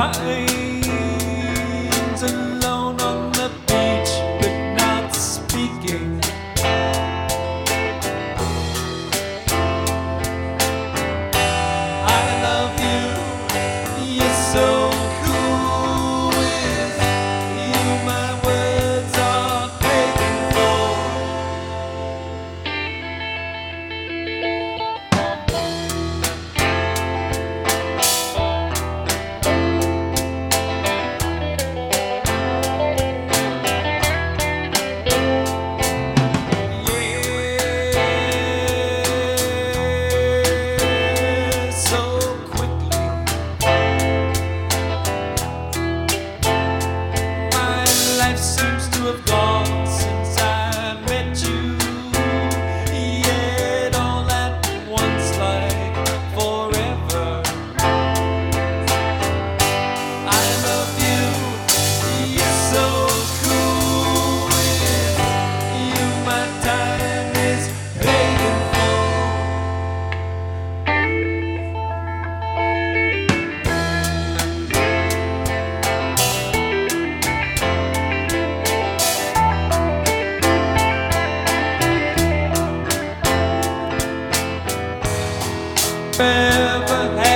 finds alone on the beach, but not speaking. I love you, you're so cool with you, my words are painful. Life seems to have gone since I met you. Yet all at once, like forever. I love you, you're so cool with you, my time is painful. Ever